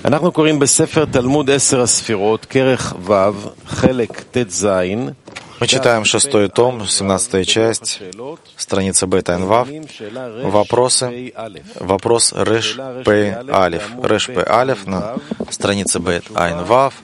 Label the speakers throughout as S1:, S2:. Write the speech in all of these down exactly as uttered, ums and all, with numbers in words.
S1: אנחנו קוראים בספר תלמוד עשר הספירות, כרך ו', חלק ט"ז.
S2: Мы читаем шестой том, семнадцатая часть, страница Бет Айн Вав, вопросы, вопрос Реш Пей Алеф. Реш Пей Алеф на странице Бет Айн Вав,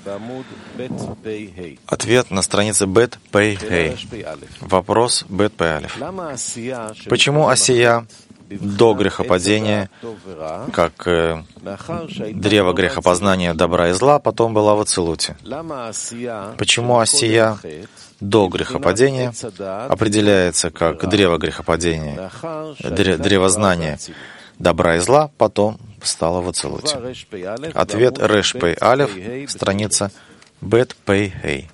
S2: ответ на странице Бет Пей Хей. Вопрос Бет Пей Алеф. Почему осия до грехопадения, как э, древо грехопознания добра и зла, потом была в Ацилуте? Почему осия до грехопадения определяется как древо грехопадения, древо знания добра и зла, потом стало в Ацилуте? Ответ Реш Пей Алеф, страница Бет Пей Хей.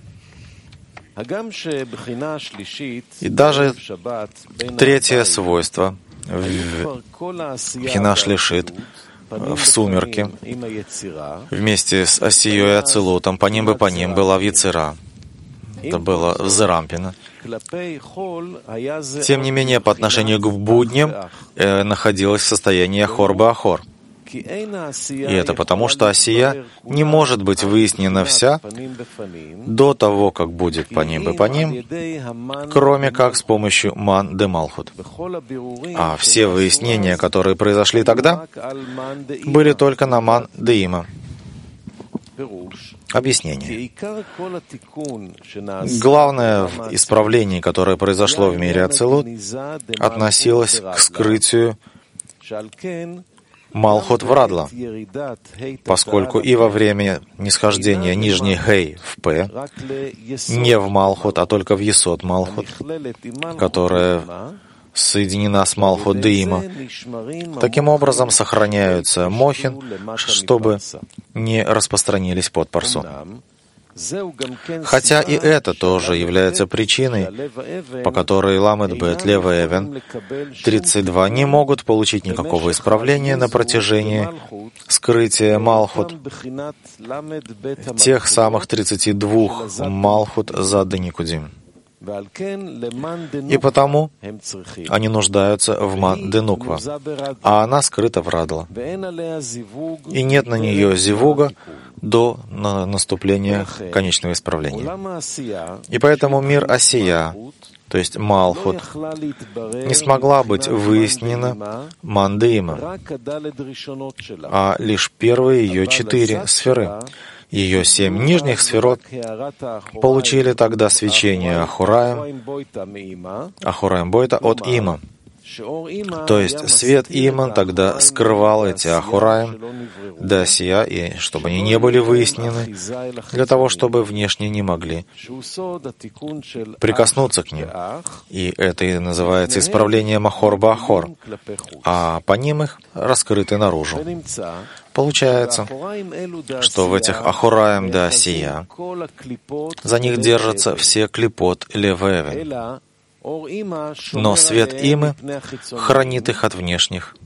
S2: И даже третье свойство в Бхина Шлишит, в сумерке, вместе с осией и Ацилутом, по ним бы по ним была в Яцера. Это было в Зерампино. Тем не менее, по отношению к будням э, находилась в состоянии Ахор-Баахор. И это потому, что осия не может быть выяснена вся до того, как будет по ним бы по ним, кроме как с помощью Ман де Малхут. А все выяснения, которые произошли тогда, были только на Ман де Има. Объяснение. Главное в исправлении, которое произошло в мире Ацилут, относилось к скрытию Малхут в Радла, поскольку и во время нисхождения нижней Хей в П, не в Малхут, а только в Есод Малхут, которая соединена с Малхут Деима, таким образом сохраняются мохин, чтобы не распространились под парсу. Хотя и это тоже является причиной, по которой Ламед Бет, Лев и Эвен, тридцать два, не могут получить никакого исправления на протяжении скрытия Малхут, тех самых тридцати двух Малхут за Деникудим. И потому они нуждаются в Ман де Нуква, а она скрыта в Радла. И нет на нее зивуга до наступления конечного исправления. И поэтому мир осия, то есть Малхут, не смогла быть выяснена Ман де Има, а лишь первые ее четыре сферы. Ее семь нижних сферот получили тогда свечение Ахураем, Ахураем Бойта от Има. То есть свет Има тогда скрывал эти Ахураем до осия, и чтобы они не были выяснены, для того, чтобы внешне не могли прикоснуться к ним. И это и называется исправлением Ахор-Баахор, а по ним их раскрыты наружу. Получается, что в этих Ахураем до осия за них держатся все клипот Лев-Эвен, но свет Имы хранит их от внешних.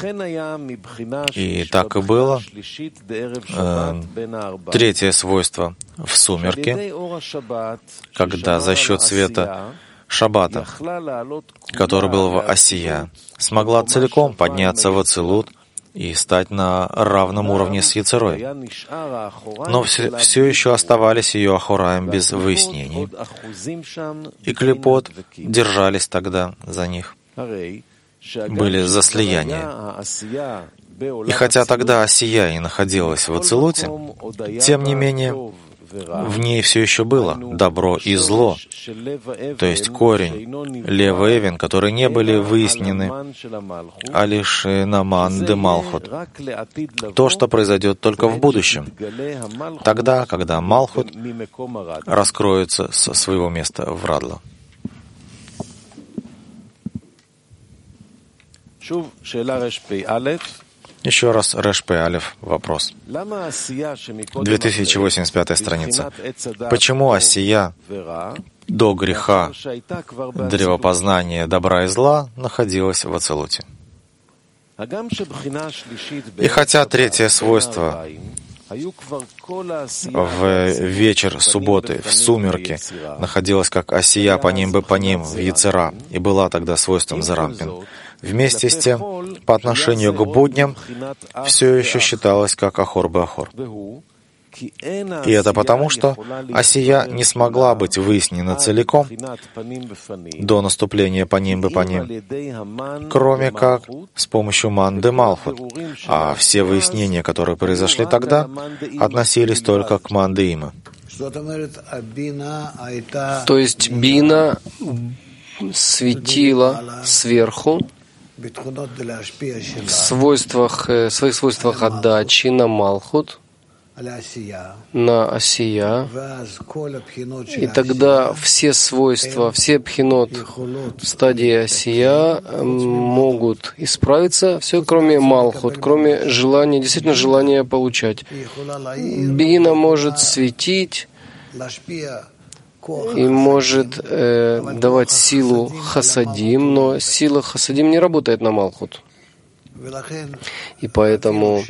S2: И так и было. Э, третье свойство в сумерке, когда за счет света Шаббата, который был в осия, смогла целиком подняться в Ацилут и стать на равном уровне с Яцерой. Но все, все еще оставались ее Ахураем без выяснений. И клипот держались тогда за них, были за слияние. И хотя тогда осия и находилась в Ацилуте, тем не менее, в ней все еще было добро и зло, то есть корень Лев и Эвен, которые не были выяснены, а лишь на Ман де Малхут. То, что произойдет только в будущем, тогда, когда Малхут раскроется со своего места в Радла. Еще раз Реш Пей Алеф вопрос. две тысячи восемьдесят пятая страница. Почему осия до греха древопознания добра и зла находилась в Ацилуте? И хотя третье свойство в вечер субботы, в сумерке, находилась как осия по ним бы по ним в Яцера, и была тогда свойством Зерампин. Вместе с тем, по отношению к будням, все еще считалось как Ахор-Беахор. И это потому, что Осия не смогла быть выяснена целиком до наступления Паним Бепаним, кроме как с помощью Манды Малхут, а все выяснения, которые произошли тогда, относились только к Манде Има.
S3: То есть Бина светила сверху в свойствах, в своих свойствах отдачи на Малхут, на Осия, и тогда все свойства, все пхинот в стадии Осия могут исправиться, все кроме Малхут, кроме желания, действительно желания получать. Бина может светить и может э, давать силу хасадим, но сила хасадим не работает на Малхут. И поэтому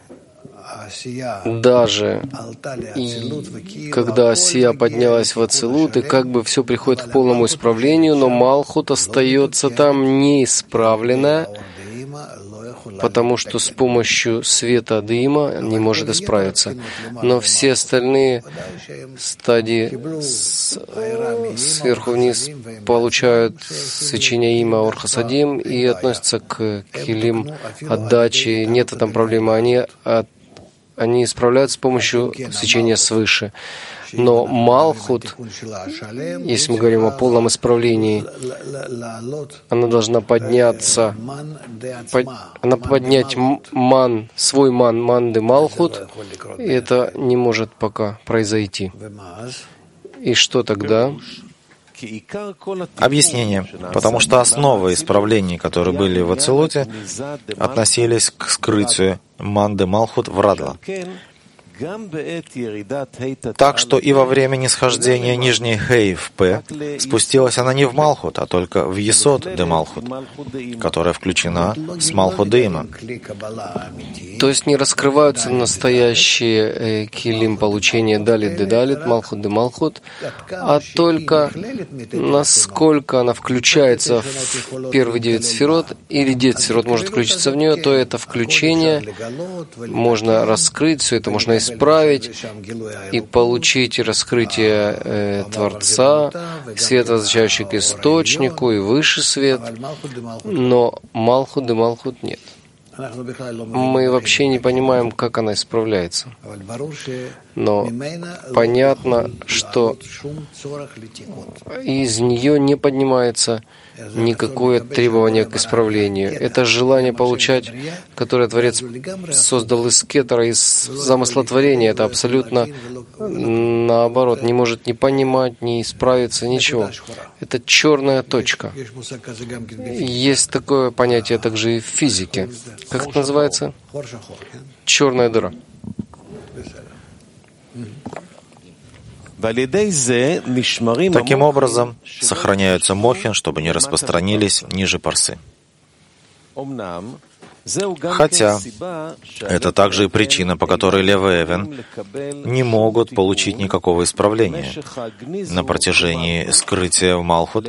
S3: даже и когда Осия поднялась в Ацилут, и как бы все приходит к полному исправлению, но Малхут остается там неисправленная, потому что с помощью света Дыма не может исправиться. Но все остальные стадии сверху вниз получают свечение Има Ор-Хасадим и относятся к килим отдачи. Нет в этом проблемы. Они от Они исправляются с помощью свечения свыше. Но Малхут, если мы говорим о полном исправлении, она должна подняться, под, она поднять ман, свой ман, манды Малхут, и это не может пока произойти. И что тогда?
S2: Объяснение. Потому что основы исправлений, которые были в Ацилуте, относились к скрытию Манды Малхут в Радла. Так что и во время нисхождения нижней Хей в П спустилась она не в Малхут, а только в Есод де Малхут, которая включена с Малхут де Има.
S3: То есть не раскрываются настоящие э, килим получения Далит де Далит, Малхут де Малхут, а только насколько она включается в первые девять сферот, или девять сферот может включиться в нее, то это включение можно раскрыть, все это можно исправить и получить раскрытие э, Творца, свет, возвращающий к источнику, и высший свет, но Малхут де Малхут нет. Мы вообще не понимаем, как она исправляется. Но понятно, что из нее не поднимается никакое требование к исправлению. Это желание получать, которое Творец создал из кетера, из замысла творения. Это абсолютно наоборот, не может ни понимать, ни исправиться, ничего. Это черная точка. Есть такое понятие также и в физике. Как это называется? Черная дыра.
S2: Таким образом, сохраняются мохин, чтобы не распространились ниже парсы. Хотя это также и причина, по которой Лев и Эвен не могут получить никакого исправления на протяжении скрытия в Малхут,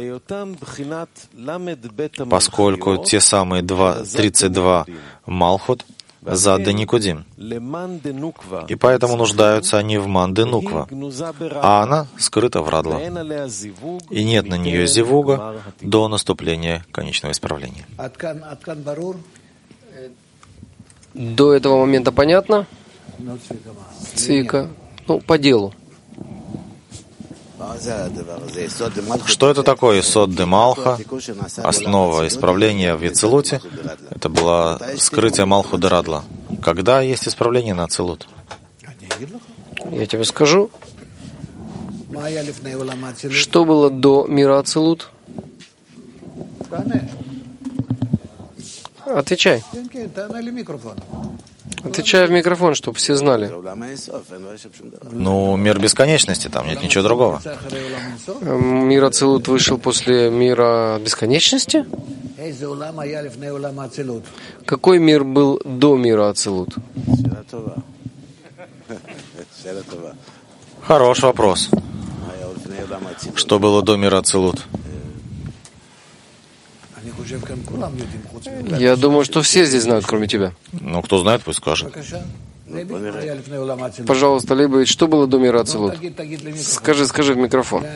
S2: поскольку те самые тридцать два Малхут Зад де Никудим. И поэтому нуждаются они в Манде Нуква, а она скрыта в Радла. И нет на нее зивуга до наступления конечного исправления.
S3: До этого момента понятно? Цвика. Ну, по делу.
S2: Что это такое Сод де Малха? Основа исправления в Ацилуте — это было скрытие Малху де Радла. Когда есть исправление на Ацилут?
S3: Я тебе скажу. Что было до мира Ацилут? Отвечай. Отвечай в микрофон, чтобы все знали.
S2: Ну, мир бесконечности, там нет ничего другого.
S3: Мир Ацилут вышел после мира бесконечности? Какой мир был до мира Ацилут?
S2: Хороший вопрос. Что было до мира Ацилут?
S3: Я думаю, что все здесь знают, кроме тебя.
S2: Ну, кто знает, пусть скажет.
S3: Пожалуйста, Лейбович, что было до мира Ацилут? Скажи, скажи в микрофон.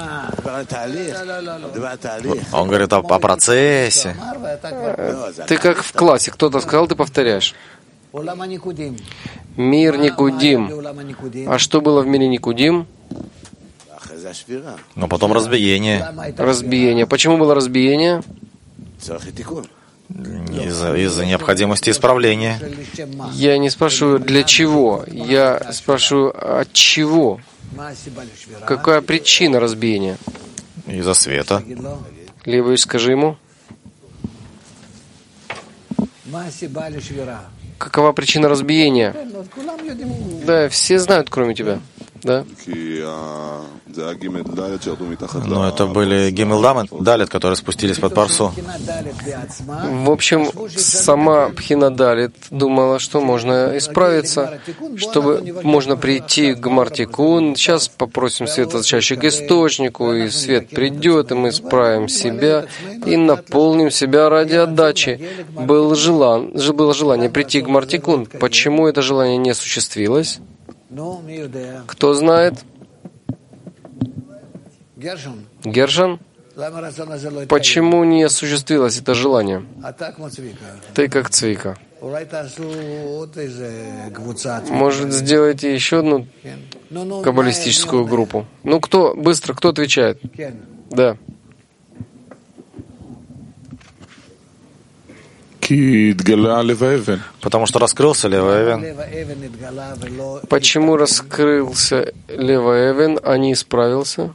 S2: Он говорит о, о процессе.
S3: Ты как в классе, кто-то сказал, ты повторяешь. Мир Никудим. А что было в мире Никудим?
S2: Но потом разбиение.
S3: Разбиение. Почему было разбиение?
S2: Из-за, из-за необходимости исправления.
S3: Я не спрашиваю, для чего. Я спрашиваю, от чего? Какая причина разбиения?
S2: Из-за света.
S3: Лейбович, скажи ему. Какова причина разбиения? Да, все знают, кроме тебя. Да?
S2: Но это были Гимел Далет, которые спустились под Парсу.
S3: В общем, сама Пхина Далет думала, что можно исправиться, чтобы можно прийти к Гмар-Тикун. Сейчас попросим света чаще к источнику, и свет придет, и мы исправим себя и наполним себя ради отдачи. Был желан, было желание прийти к Гмар-Тикун. Почему это желание не осуществилось? Кто знает? Гершон? Почему не осуществилось это желание? Ты как Цвика. Может, сделайте еще одну каббалистическую группу? Ну, кто? Быстро, кто отвечает? Да.
S2: Потому что раскрылся Лева Эвен.
S3: Почему раскрылся Лева Эвен, а не исправился?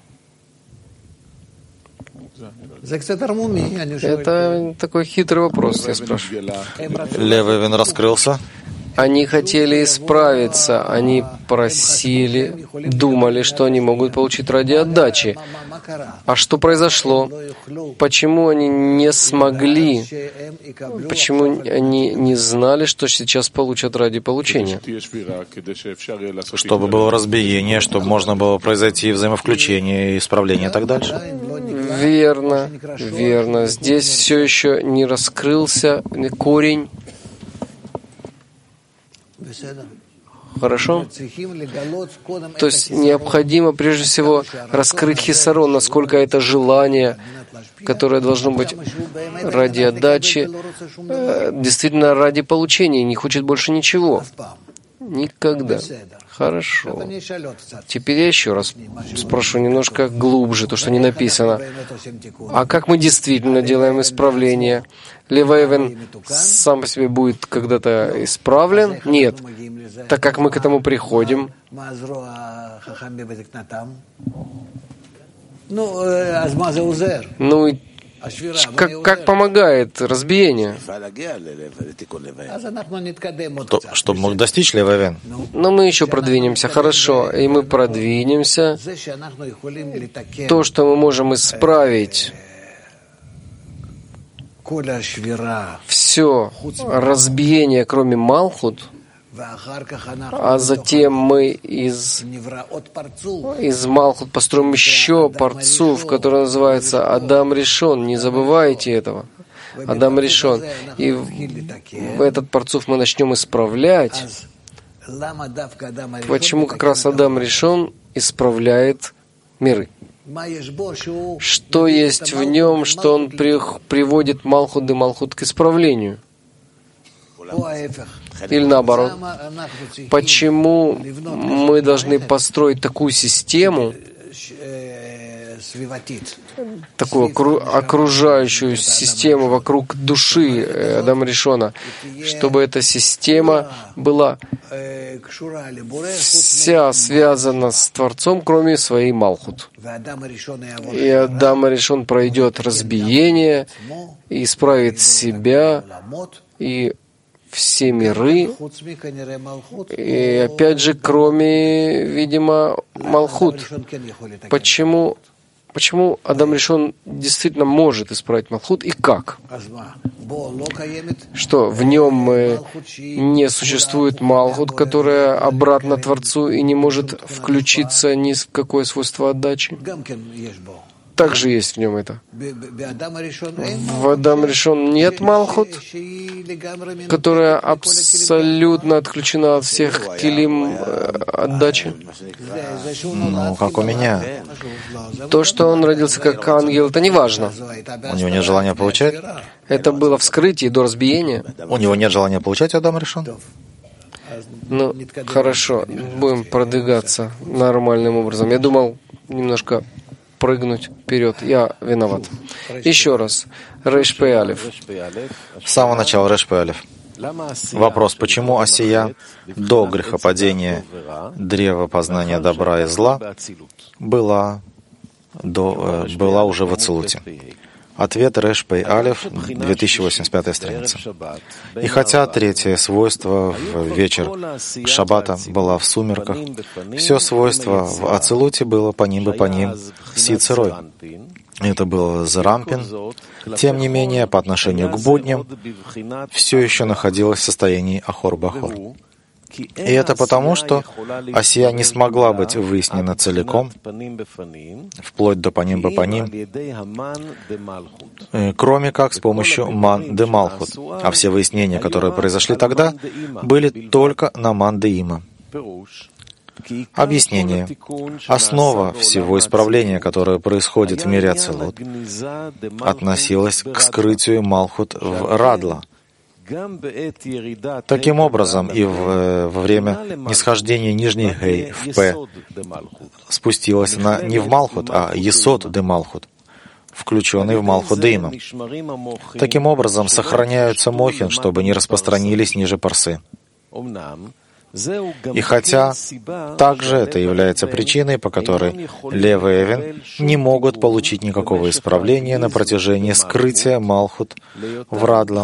S3: Это такой хитрый вопрос, я спрашиваю.
S2: Лева Эвен раскрылся.
S3: Они хотели исправиться, они просили, думали, что они могут получить ради отдачи. А что произошло? Почему они не смогли? Почему они не знали, что сейчас получат ради получения?
S2: Чтобы было разбиение, чтобы можно было произойти взаимовключение, исправление и так дальше.
S3: Верно, верно. Здесь все еще не раскрылся корень. Хорошо? То есть необходимо прежде всего раскрыть хисарон, насколько это желание, которое должно быть ради отдачи, действительно ради получения, не хочет больше ничего. Никогда. Хорошо. Теперь я еще раз спрошу немножко глубже, то, что не написано. А как мы действительно делаем исправление? Лева Эвен сам по себе будет когда-то исправлен? Нет. Так как мы к этому приходим? Ну и как, как помогает разбиение?
S2: То, чтобы мог достичь Лева Эвен.
S3: Но мы еще продвинемся. Хорошо. И мы продвинемся. То, что мы можем исправить все разбиение, кроме Малхут, а затем мы из, из Малхут построим еще парцуф, который называется Адам Ришон. Не забывайте этого. Адам Ришон. И в этот парцуф мы начнем исправлять. Почему как раз Адам Ришон исправляет миры? Что есть в нем, что он приводит Малхут и Малхут к исправлению? Или наоборот. Почему мы должны построить такую систему, такую окружающую систему вокруг души Адама Ришона, чтобы эта система была вся связана с Творцом, кроме своей Малхут. И Адам Ришон пройдет разбиение, и исправит себя, и все миры, и опять же, кроме, видимо, Малхут. Почему, почему Адам Ришон действительно может исправить Малхут и как? Что, в нем не существует Малхут, которая обратно Творцу и не может включиться ни в какое свойство отдачи? также есть в нем это. В Адам Ришон нет Малхут, которая абсолютно отключена от всех килим отдачи.
S2: Ну, как у меня.
S3: То, что он родился как ангел, это не важно.
S2: У него нет желания получать?
S3: Это было вскрытие до разбиения.
S2: У него нет желания получать, Адам Ришон?
S3: Ну, хорошо, будем продвигаться нормальным образом. Я думал немножко прыгнуть вперед. Я виноват. Еще раз. Реш Пей Алеф.
S2: С самого начала Реш Пей Алеф. Вопрос, почему Асия до грехопадения древа познания добра и зла была, до, была уже в Ацилуте? Ответ Реш Пей Алеф, две тысячи восемьдесят пятая страница. И хотя третье свойство в вечер Шаббата было в сумерках, все свойство в Ацилуте было по ним и по ним с Яцерой. Это был Зарампин. Тем не менее, по отношению к будням, все еще находилось в состоянии Ахор-Бахор. И это потому, что Асия не смогла быть выяснена целиком, вплоть до паним бы паним, кроме как с помощью ман де Малхут. А все выяснения, которые произошли тогда, были только на ман де Има. Объяснение. Основа всего исправления, которое происходит в мире Ацилут, относилась к скрытию Малхут в Радла. Таким образом, и в, во время нисхождения нижней Гей в П спустилась она не в Малхут, а Есод де Малхут, включенный в Малхут де Има. Таким образом, сохраняются мохин, чтобы не распространились ниже парсы. И хотя также это является причиной, по которой Лев и Эвен не могут получить никакого исправления на протяжении скрытия Малхут в Радла,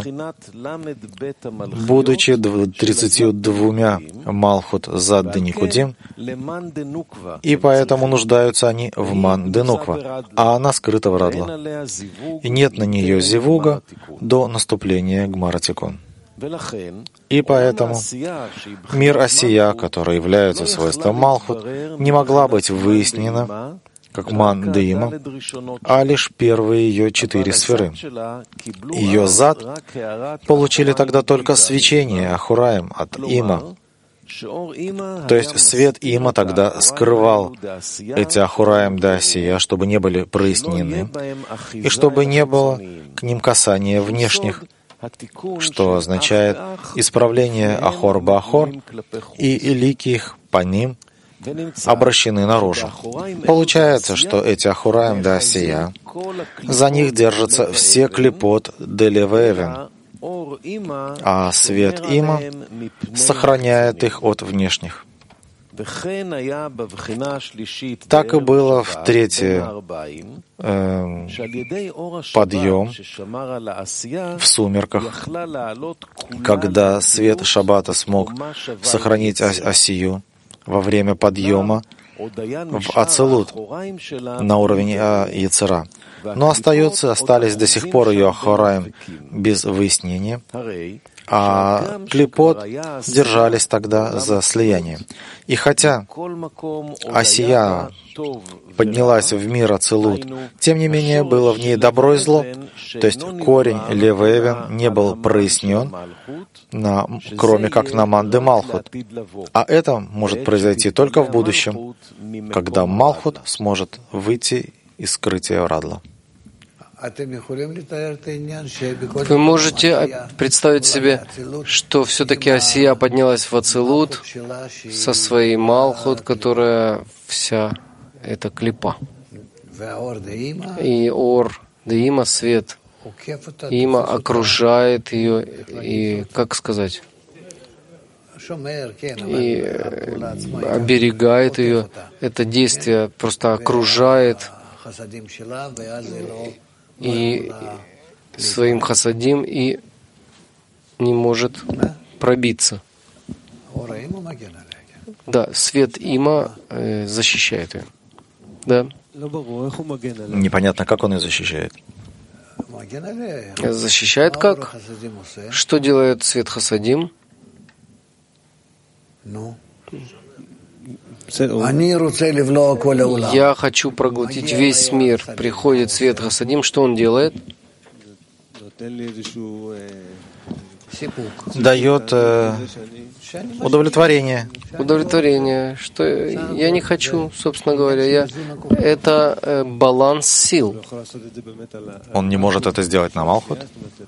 S2: будучи тридцатью двумя Малхут зад де Никудим, и поэтому нуждаются они в ман де Нуква, а она скрыта в Радла. И нет на нее зивуга до наступления Гмара Тикун. И поэтому мир Асия, который является свойством Малхут, не могла быть выяснена как ман де Има, а лишь первые ее четыре сферы. Ее зад получили тогда только свечение Ахураем от Има. То есть свет Има тогда скрывал эти Ахураем де Асия, чтобы не были прояснены, и чтобы не было к ним касания внешних, что означает исправление Ахор-Бахор, и илики их по ним обращены наружу. Получается, что эти Ахураем де Асия, за них держатся все клипот де Левевен, а свет Има сохраняет их от внешних. Так и было в третий э, подъем в сумерках, когда свет Шаббата смог сохранить Асию во время подъема в Ацилут на уровень Яцера. Но остаются, остались до сих пор ее Ахураим без выяснения, а клипот держались тогда за слияние. И хотя Асия поднялась в мир Ацилут, тем не менее было в ней добро и зло, то есть корень Левевен не был прояснен, на, кроме как на ман де Малхут. А это может произойти только в будущем, когда Малхут сможет выйти из скрытия Радла.
S3: Вы можете представить себе, что все-таки Асия поднялась в Ацилут со своей Малхут, которая вся эта клипа. И Ор де Има, свет Има, окружает ее, и, как сказать, и оберегает ее. Это действие просто окружает и своим хасадим и не может пробиться. Да, свет Има э, защищает ее. Да.
S2: Непонятно, как он ее защищает.
S3: Защищает как? Что делает свет хасадим? Я хочу проглотить весь мир. Приходит свет Хасадим, что он делает?
S2: Дает э, удовлетворение.
S3: Удовлетворение. Что я не хочу, собственно говоря. Я... Это э, баланс сил.
S2: Он не может это сделать на Малхут.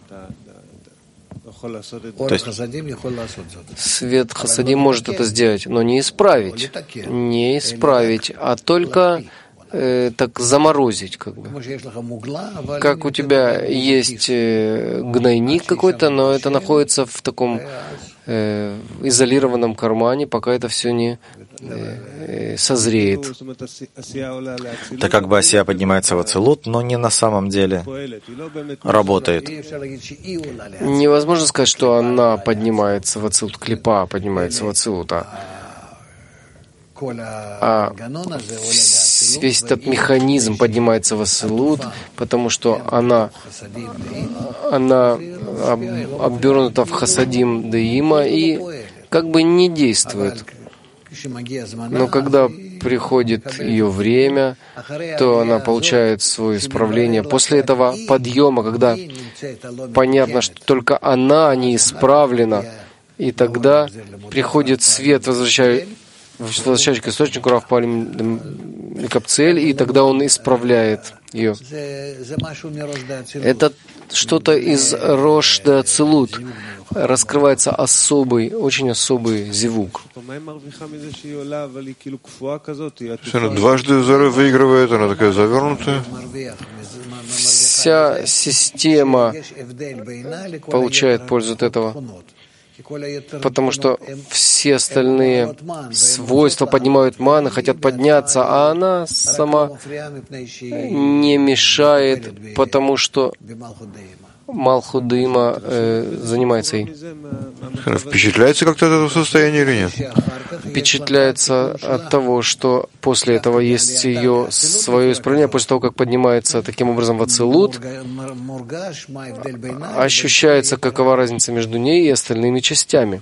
S2: То есть
S3: свет Хасадим может это сделать, но не исправить. Не исправить, а только э, так заморозить, как бы. Как у тебя есть э, гнойник какой-то, но это находится в таком э, изолированном кармане, пока это все не э, созреет.
S2: Это как бы осия поднимается в ацилут, но не на самом деле работает.
S3: Невозможно сказать, что она поднимается в ацилут, клипа поднимается в ацилут, а, а весь этот механизм поднимается в ацилут, потому что она, она об, обернута в хасадим деима и как бы не действует. Но когда приходит ее время, то она получает свое исправление. После этого подъема, когда понятно, что только она не исправлена, и тогда приходит свет, возвращающий возвращающий к источнику Равпалим Капцель, и тогда он исправляет ее. Это что-то из Рош де Ацилут. Раскрывается особый, очень особый зивук.
S4: Она дважды выигрывает, она такая завернутая.
S3: Вся система получает пользу от этого. Потому что все остальные свойства поднимают ману, хотят подняться, а она сама не мешает, потому что Малхут Деима э, занимается ей.
S4: Она впечатляется как-то от этого состояния или нет?
S3: Впечатляется от того, что после этого есть ее свое исправление, после того, как поднимается таким образом в ацилут, ощущается, какова разница между ней и остальными частями.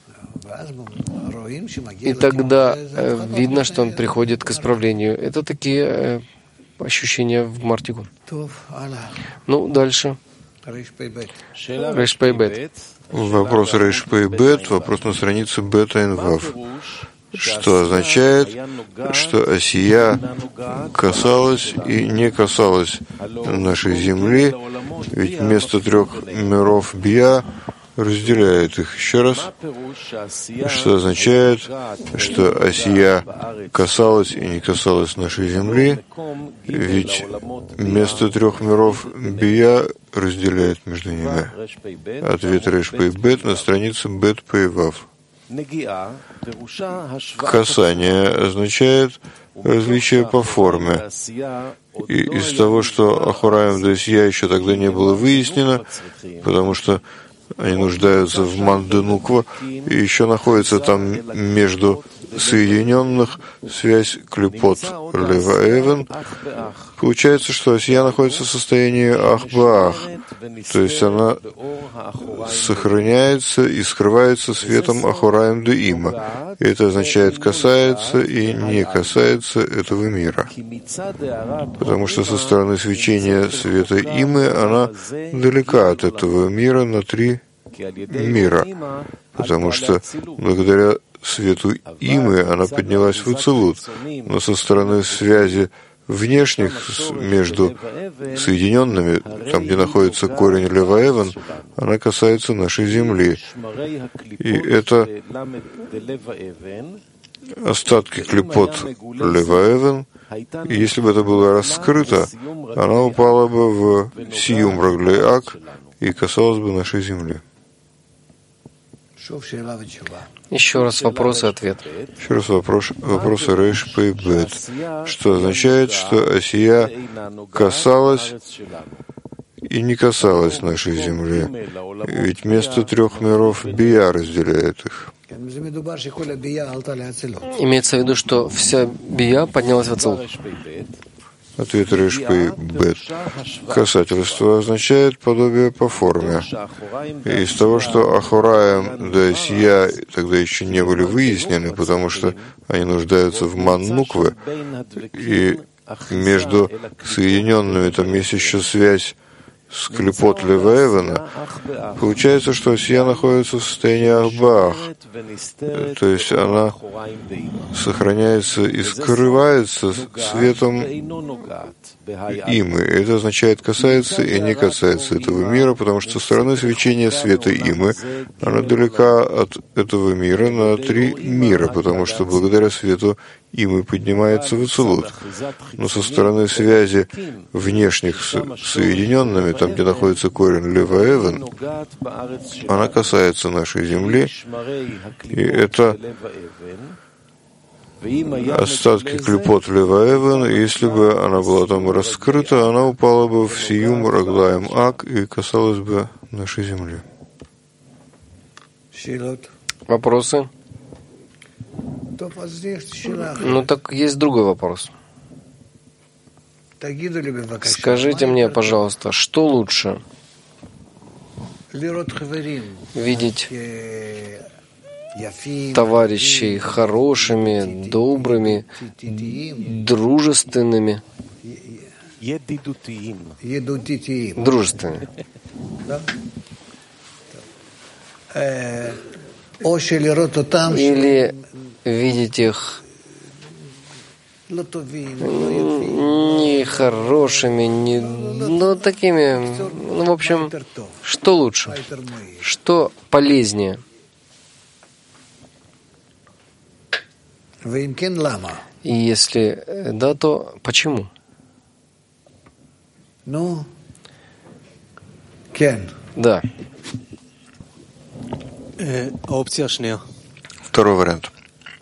S3: И тогда э, видно, что он приходит к исправлению. Это такие э, ощущения в Мартигу. Ну, дальше. Рейш Пей Бет.
S4: Вопрос Рейш Пей Бет, вопрос на странице Бет Айн Вав. Что означает, что осия касалась и не касалась нашей земли, ведь вместо трех миров Бия разделяет их. Еще раз, что означает, что осия касалась и не касалась нашей земли, ведь вместо трех миров Бия разделяет между ними. Ответ Рейш Пей Бет на странице Бет Пей Вав. Касание означает различие по форме. И из того, что Ахураим да Осия еще тогда не было выяснено, потому что они нуждаются в Манденуква, и еще находится там между соединенных связь клипот Лева Эвен. Получается, что осия находится в состоянии Ах-Баах, то есть она сохраняется и скрывается светом Ахураим Деима. И это означает касается и не касается этого мира. Потому что со стороны свечения света Имы она далека от этого мира на три мира. Потому что благодаря свету Имы она поднялась в Ацилут, но со стороны связи внешних между соединенными, там, где находится корень Лева Эвен, она касается нашей земли. И это остатки клипот Лева Эвен, и если бы это было раскрыто, она упала бы в Сиюм Раглей-Ак и касалась бы нашей земли.
S3: Еще раз вопрос и ответ.
S4: Еще раз вопрос, вопрос Рейш Пей Бет. Что означает, что осия касалась и не касалась нашей земли? Ведь вместо трех миров Бия разделяет их.
S3: Имеется в виду, что вся Бия поднялась в Ацилут.
S4: Ответ Решпей Бет. Касательство означает подобие по форме. И из того, что Ахураем да Сия тогда еще не были выяснены, потому что они нуждаются в ман-нукве, и между соединенными там есть еще связь с клипот Леваэвена, получается, что Сия находится в состоянии Ахбаах, то есть она сохраняется и скрывается светом Имы. Это означает касается и не касается этого мира, потому что со стороны свечения света Имы она далека от этого мира на три мира, потому что благодаря свету Имы поднимается в Ацилут. Но со стороны связи внешних с соединенными, там, где находится корень Леваэвен, она касается нашей земли, и это остатки клипот Леваэвен, если бы она была там раскрыта, она упала бы в Сиюм Раглаем Ак и касалась бы нашей земли.
S3: Вопросы? Ну так есть другой вопрос. Скажите мне, пожалуйста, что лучше? Видеть товарищей хорошими, добрыми, дружественными, дружественными. Или видеть их не хорошими, не, ну, такими, ну, в общем, что лучше? Что полезнее? И если да, то почему?
S5: Ну,
S3: да.
S4: Второй вариант.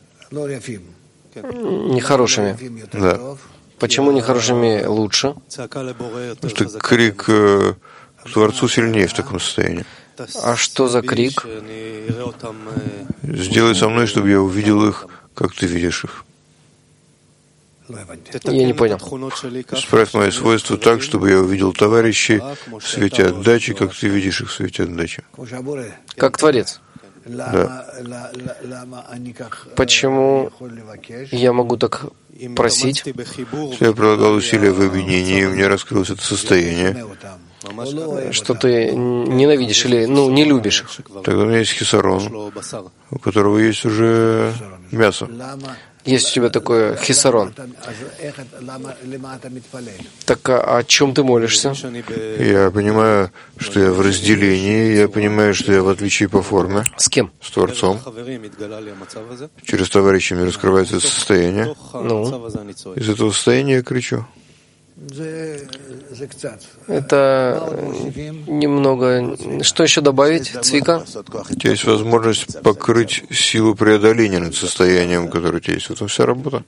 S3: Нехорошими.
S4: Да.
S3: Почему нехорошими лучше?
S4: Это крик э, Творцу сильнее в таком состоянии.
S3: А что за крик?
S4: Сделай со мной, чтобы я увидел их, как ты видишь их.
S3: Я не понял.
S4: Исправь мои свойства так, чтобы я увидел товарищей в свете отдачи, как ты видишь их в свете отдачи.
S3: Как Творец.
S4: Да.
S3: Почему я могу так просить?
S4: Если я прилагал усилия в объединении, мне раскрылось это состояние.
S3: Что ты ненавидишь или, ну, не любишь их.
S4: Тогда у меня есть хисарон, у которого есть уже мясо.
S3: Есть у тебя такое хисарон. Так а о чем ты молишься?
S4: Я понимаю, что я в разделении, я понимаю, что я в отличии по форме.
S3: С кем?
S4: С Творцом. Через товарищами раскрывается это состояние.
S3: Ну?
S4: Из этого состояния я кричу.
S3: Это немного... Что еще добавить, Цвика?
S4: У тебя есть возможность покрыть силу преодоления над состоянием, которое у тебя есть. В этом вся работа.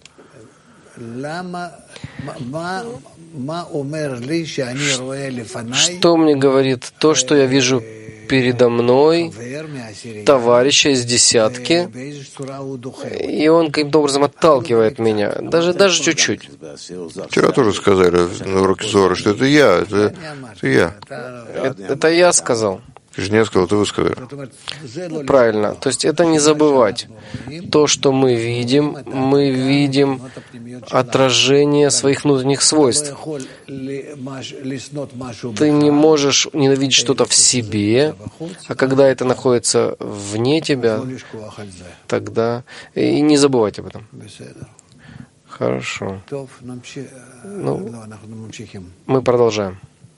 S3: Что мне говорит то, что я вижу передо мной товарища из десятки, и он каким-то образом отталкивает меня, даже, даже чуть-чуть.
S4: Вчера тоже сказали на уроке Зора, что это я, это, это я.
S3: Это, это я сказал.
S4: Ты же не сказал, это вы сказали.
S3: Правильно. То есть это не забывать. То, что мы видим, мы видим отражение своих внутренних свойств. Ты не можешь ненавидеть что-то в себе, а когда это находится вне тебя, тогда и не забывать об этом. Хорошо. Ну, мы продолжаем.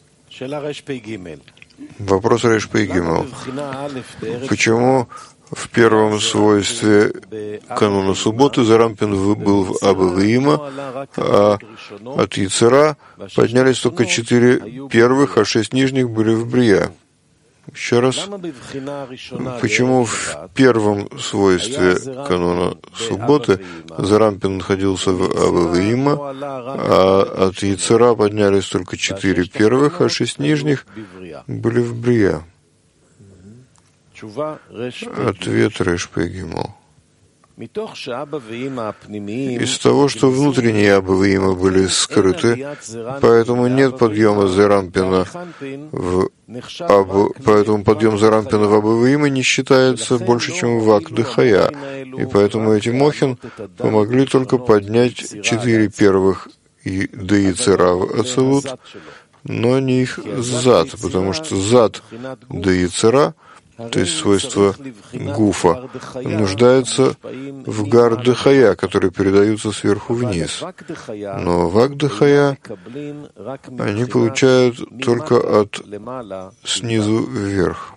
S4: Вопрос Решпей Гимел. Почему в первом свойстве кануна субботы Зарампин был в Абавиима, а от Яцера поднялись только четыре первых, а шесть нижних были в Брия? Еще раз. Почему в первом свойстве кануна субботы Зарампин находился в Абавиима, а от Яцера поднялись только четыре первых, а шесть нижних были в Брия? Ответ Решпей Гимел. Из того, что внутренние Аба и Има были скрыты, поэтому нет подъема Зерампина в Абу, поэтому подъем Зерампина в Аба и Има не считается больше, чем в Вак Дехая, и поэтому эти мохин помогли только поднять четыре первых до Яцера в Ацилут, но не их зад, потому что зад до Яцера, то есть свойства гуфа, нуждаются в гар-дехая, которые передаются сверху вниз. Но вак-дехая они получают только от снизу вверх.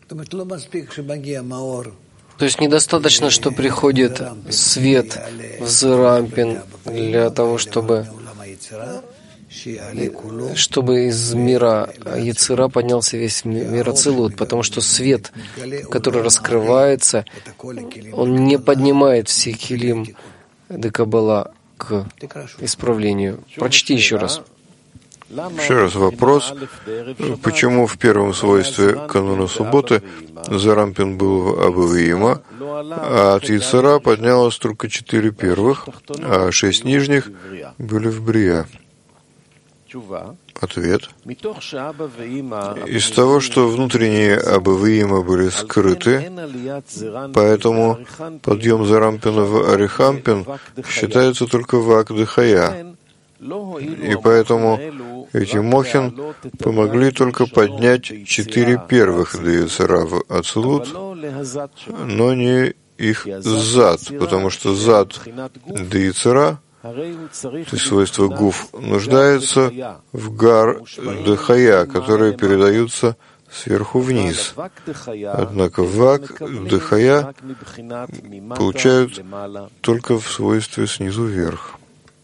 S3: То есть недостаточно, что приходит свет в Зерампин для того, чтобы чтобы из мира Яцера поднялся весь мир Ацилут, потому что свет, который раскрывается, он не поднимает все килим де Каббала к исправлению. Прочти еще раз.
S4: Еще раз вопрос, почему в первом свойстве кануна субботы Зерампин был в Аба и Има, а от Яцера поднялось только четыре первых, а шесть нижних были в Брия? Ответ. Из того, что внутренние Аба и Има были скрыты, поэтому подъем Зерампина в Арихампин считается только Вак Дехая. И поэтому эти мохин помогли только поднять четыре первых до Яцера в Ацилут, но не их зад, потому что зад до Яцера, то есть свойство гуф, нуждается в гар дехая, которые передаются сверху вниз. Однако вак дехая получают только в свойстве снизу вверх.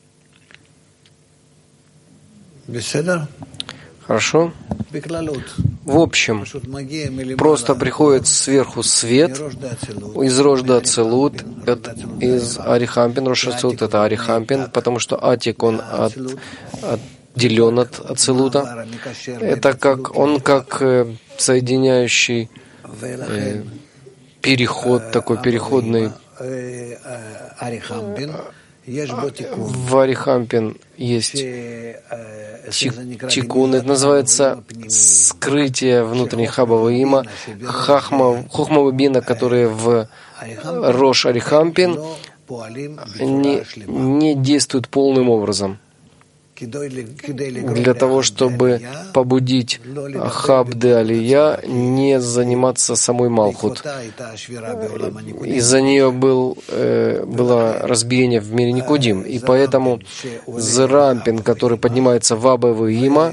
S3: Хорошо. В общем, просто приходит сверху свет из Рожда Ацилут, из Арихампин, Рош Ацилут — это Арихампин, потому что Атик, он от, отделен от Ацилута. Это как он как соединяющий э, переход, такой переходный. В Арихампин есть тикун, это называется скрытие внутренних Аба и Има, хахма, хохма бина, которые в Рош Арихампин не, не действуют полным образом. Для того, чтобы побудить Хаб де Алия не заниматься самой Малхут. Из-за нее был, э, было разбиение в мире Никудим. И поэтому Зерампин, который поднимается в Аба и Има,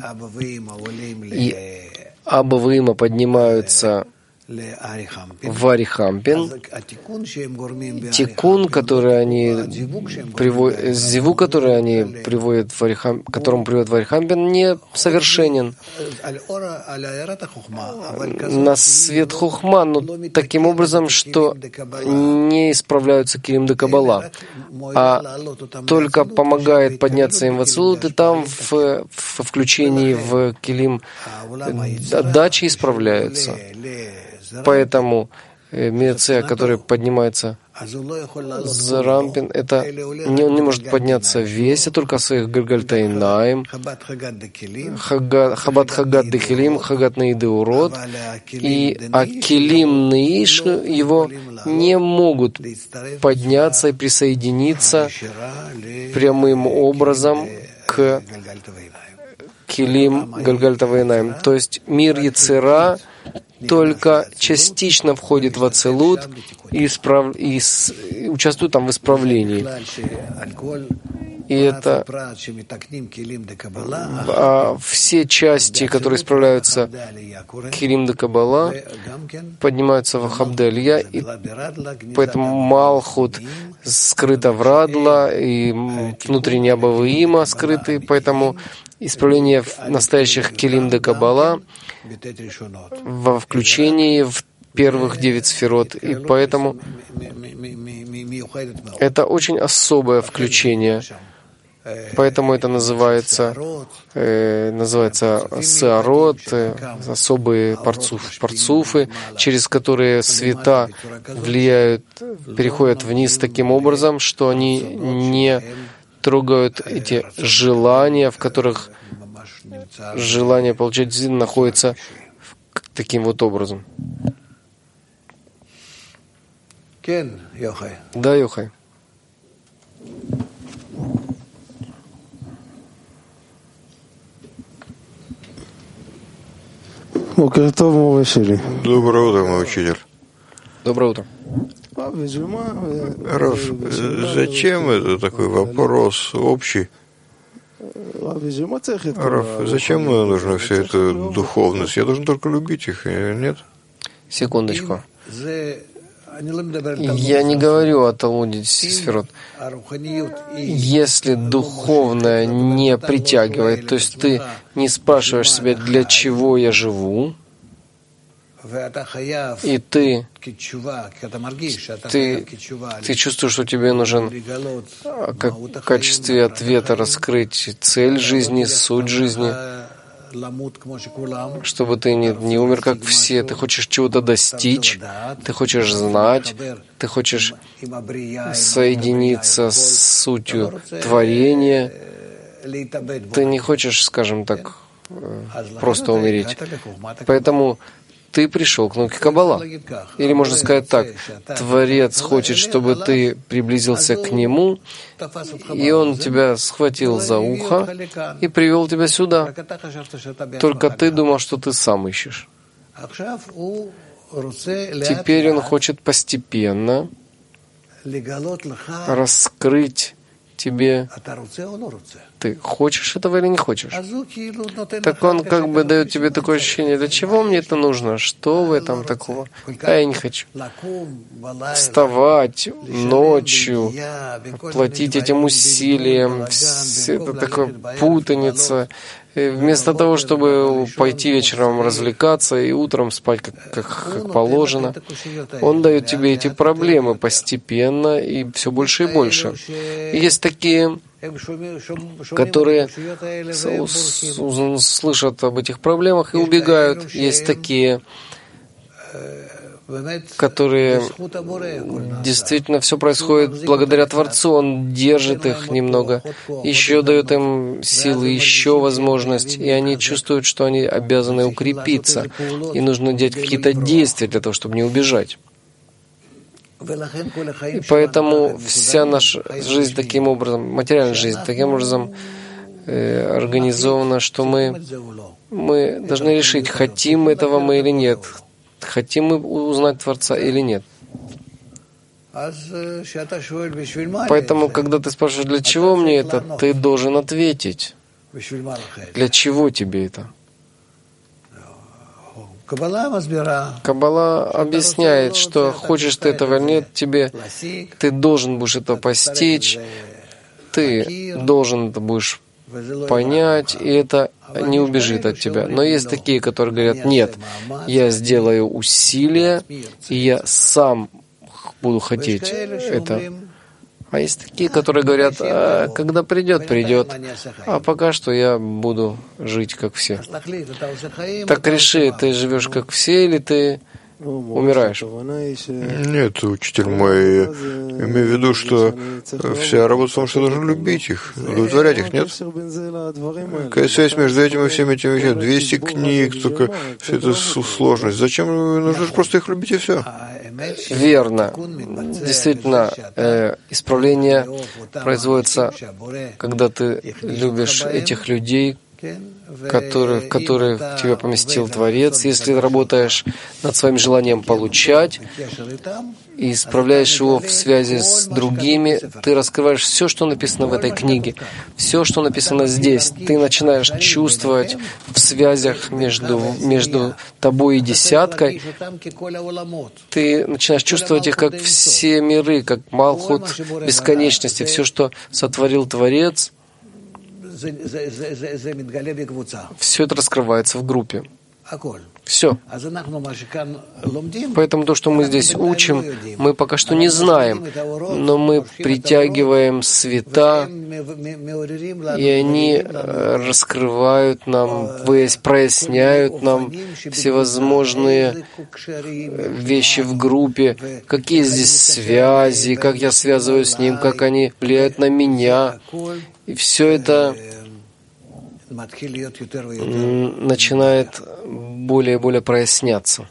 S3: и Аба и Има поднимаются в Арихампин, тикун, который они приводят, зиву, который они приводят в Арихам, которому приводят в Арихампин, не совершенен на свет хухма, но таким образом, что не исправляются килим де Каббала, а только помогает подняться им в Ацилут, и там в, в включении в килим отдачи исправляются. Поэтому Меция, который поднимается за Рампин, это не, он не может подняться весь, а только своих Гальгальтайнаем, Хабат Хагат Дехилим, Хагат Наиды Урод, и а Килим Наиш его не могут подняться и присоединиться прямым образом к Килим Гальгальтавайнаем. То есть мир Яцера только частично входит в Ацилут и, исправ... и, с... и участвует там в исправлении. И это а все части, которые исправляются килим де Каббала, поднимаются в Хаб де Алия, и поэтому Малхут скрыта в Радла, и внутренняя Аба и Има скрыты, поэтому исправление настоящих килим де Каббала во включении в первых девять сферот, и поэтому это очень особое включение. Поэтому это называется, э, называется сеарот, э, особые парцуф, парцуфы, через которые света влияют, переходят вниз таким образом, что они не трогают эти желания, в которых желание получать дзин находится таким вот образом. Да, Йохай.
S4: Доброе утро, мой учитель.
S3: Доброе утро.
S4: Раф, зачем это такой вопрос общий? Раф, зачем мне нужна вся эта духовность? Я должен только любить их, нет?
S3: Секундочку. Я не говорю о Талмуде Сферот. Если духовное не притягивает, то есть ты не спрашиваешь себя, для чего я живу, и ты, ты, ты чувствуешь, что тебе нужен как в качестве ответа раскрыть цель жизни, суть жизни, чтобы ты не, не умер, как все, ты хочешь чего-то достичь, ты хочешь знать, ты хочешь соединиться с сутью творения, ты не хочешь, скажем так, просто умереть. Поэтому ты пришел к науке Каббала. Или можно сказать так, Творец хочет, чтобы ты приблизился к Нему, и Он тебя схватил за ухо и привел тебя сюда. Только ты думал, что ты сам ищешь. Теперь Он хочет постепенно раскрыть тебе, ты хочешь этого или не хочешь. Так он как бы дает тебе такое ощущение, для чего мне это нужно, что в этом такого, а я не хочу. Вставать ночью, платить этим усилиям, все это такая путаница. И вместо того, чтобы пойти вечером развлекаться и утром спать как, как, как положено, он дает тебе эти проблемы постепенно и все больше и больше. И есть такие, которые слышат об этих проблемах и убегают. Есть такие, которые действительно все происходит благодаря Творцу, Он держит их немного, еще дает им силы, еще возможность, и они чувствуют, что они обязаны укрепиться, и нужно делать какие-то действия для того, чтобы не убежать. И поэтому вся наша жизнь таким образом, материальная жизнь таким образом э, организована, что мы, мы должны решить, хотим этого мы или нет. Хотим мы узнать Творца или нет? Поэтому, когда ты спрашиваешь, для чего мне это, ты должен ответить. Для чего тебе это? Каббала объясняет, что хочешь ты этого или нет, тебе, ты должен будешь это постичь, ты должен это будешь понять, и это не убежит от тебя. Но есть такие, которые говорят, нет, я сделаю усилия, и я сам буду хотеть это. А есть такие, которые говорят, а, когда придет, придет, а пока что я буду жить, как все. Так реши, ты живешь, как все, или ты умираешь?
S4: Нет, учитель мой, имею в виду, что вся работа в том, что должен любить их, удовлетворять их, нет? Какая связь между этим и всеми этими вещами? двести книг, только вся эта сложность. Зачем? Нужно же просто их любить и все.
S3: Верно. Действительно, э, исправление производится, когда ты любишь этих людей, которых, которых тебя поместил Творец. Если ты работаешь над своим желанием получать и исправляешь его в связи с другими, ты раскрываешь все, что написано в этой книге, все, что написано здесь. Ты начинаешь чувствовать в связях между, между тобой и десяткой. Ты начинаешь чувствовать их как все миры, как Малхут бесконечности, все, что сотворил Творец. Все это раскрывается в группе. Все. Поэтому то, что мы здесь учим, мы пока что не знаем, но мы притягиваем света, и они раскрывают нам, проясняют нам всевозможные вещи в группе, какие здесь связи, как я связываюсь с ним, как они влияют на меня. И все это начинает более и более проясняться.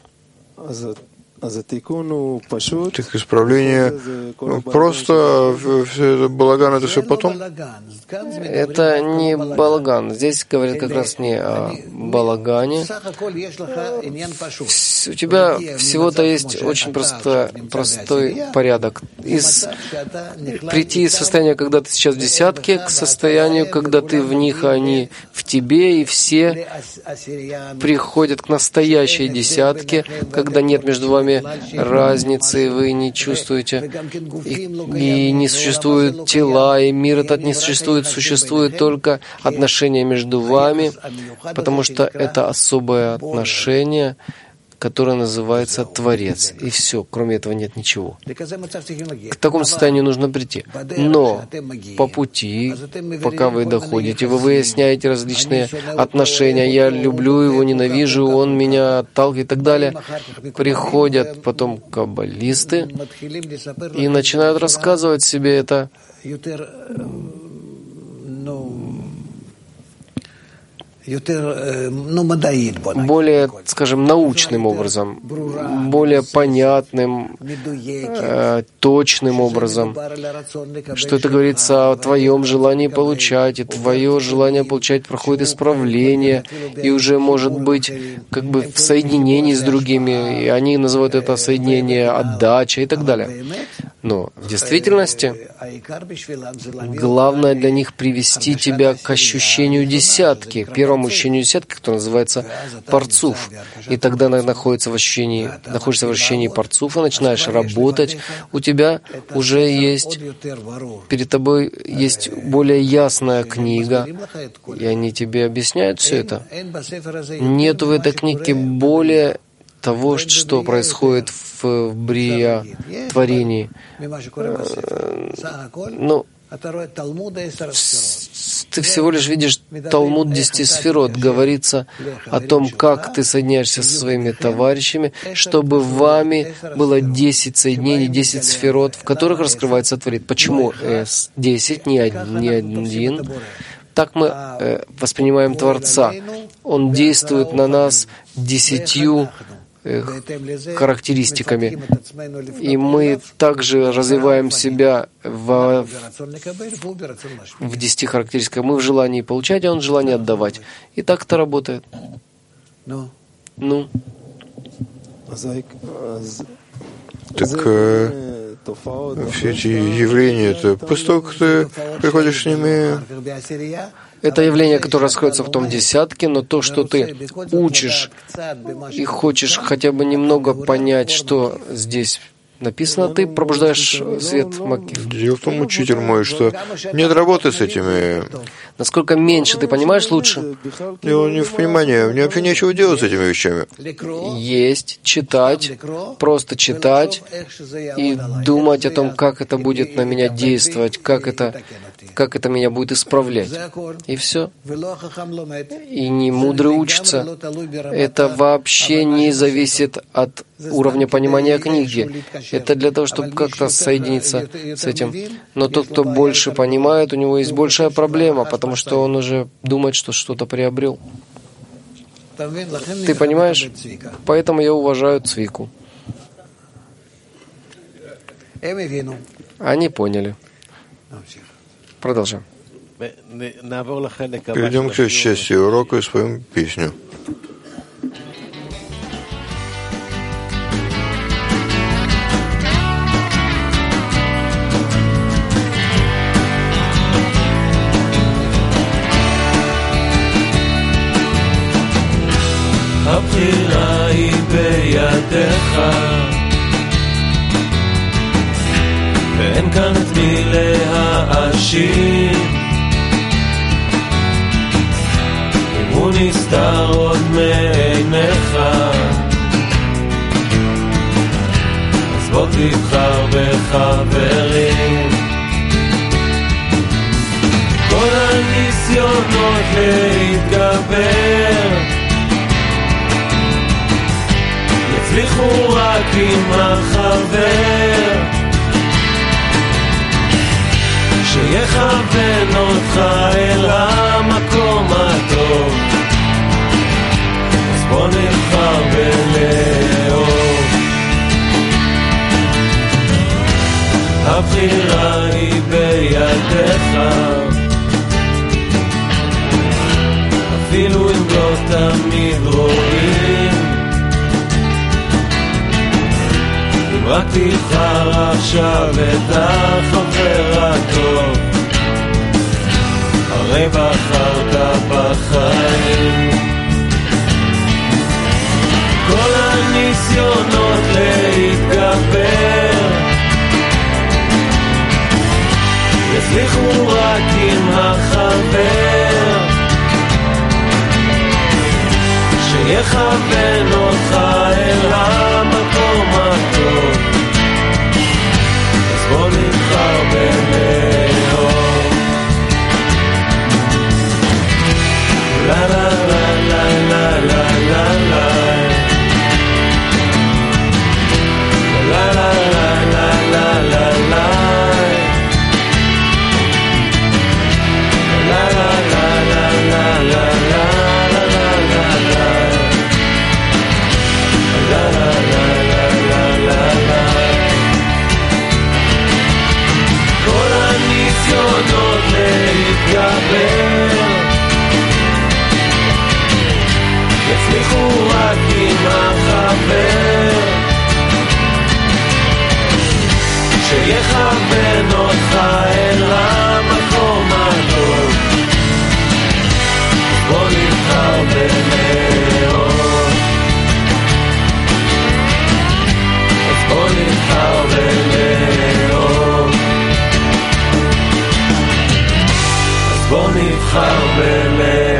S4: Так исправление просто все это балаган, это все потом?
S3: Это не балаган. Здесь говорят как раз не о балагане. У тебя всего-то есть очень просто, простой порядок. Из, прийти из состояния, когда ты сейчас в десятке, к состоянию, когда ты в них, а они в тебе, и все приходят к настоящей десятке, когда нет между вами разницы, вы не чувствуете, и, и не существуют тела, и мир этот не существует, существует только отношение между вами, потому что это особое отношение, которое называется Творец. И все, кроме этого нет ничего. К такому состоянию нужно прийти. Но по пути, пока вы доходите, вы выясняете различные отношения. Я люблю его, ненавижу, он меня отталкивает и так далее. Приходят потом каббалисты и начинают рассказывать себе это более, скажем, научным образом, более понятным, э, точным образом, что это говорится о твоем желании получать, и твое желание получать проходит исправление, и уже может быть как бы в соединении с другими, и они называют это соединение отдача и так далее. Но в действительности главное для них привести тебя к ощущению десятки, первому ощущению десятки, которое называется парцуф. И тогда она находится в ощущении, находишься в ощущении парцуфа, начинаешь работать, у тебя уже есть, перед тобой есть более ясная книга, и они тебе объясняют все это. Нет в этой книге более того, что происходит в брия, творении. Ну, ты всего лишь видишь Талмуд десяти сферот. Говорится о том, как ты соединяешься со своими товарищами, чтобы в вами было десять соединений, десять сферот, в которых раскрывается Творец. Почему десять, не один? Не один? Так мы э, воспринимаем Творца. Он действует на нас десятью характеристиками. И мы также развиваем себя в, в десяти характеристиках. Мы в желании получать, а он в желании отдавать. И так это работает. Ну.
S4: Так э, все эти явления, это после того, как ты приходишь с ними...
S3: Это явление, которое раскроется в том десятке, но то, что ты учишь и хочешь хотя бы немного понять, что здесь написано, ты пробуждаешь свет Макиф.
S4: Дело в том, учитель мой, что нет работы с этими...
S3: Насколько меньше ты понимаешь, лучше.
S4: Дело не в понимании, мне вообще нечего делать с этими вещами.
S3: Есть, читать, просто читать и думать о том, как это будет на меня действовать, как это, как это меня будет исправлять. И все. И не мудрый учится. Это вообще не зависит от уровня понимания книги. Это для того, чтобы как-то соединиться с этим. Но тот, кто больше понимает, у него есть большая проблема, потому что он уже думает, что что-то приобрел. Ты понимаешь? Поэтому я уважаю Цвику. Они поняли. Продолжаем.
S4: Перейдем к следующей части урока и споем песню.
S5: הבחירה היא בידיך ואין כאן את מי להאשים אם הוא הוא נסתר עוד מעיניך, אז בוא תבחר בחברים. כל הניסיונות להתגבר יצליחו רק עם החבר שיכוון אותך אל המקום הטוב. אז בוא נבחר בלאהוב. הבחירה היא בידיך, אפילו אם לא תמיד רואים. אם רק תבחר עכשיו את החבר הטוב, הרי בחרת בחיים. כל הניסיונות להתגבר יצליחו רק עם החבר שיכוון אותך אל המקום הטוב. אז בוא נבחר בלאהוב. לה לה לה לה לה לה לה לה לה לה לה לה לה ניסיונות להתגבר יצליחו רק עם החבר שיכוון אותך אל המקום הטוב. בוא נבחר בלאהוב. אז בוא נבחר בלאהוב. בוא נבחר בלב.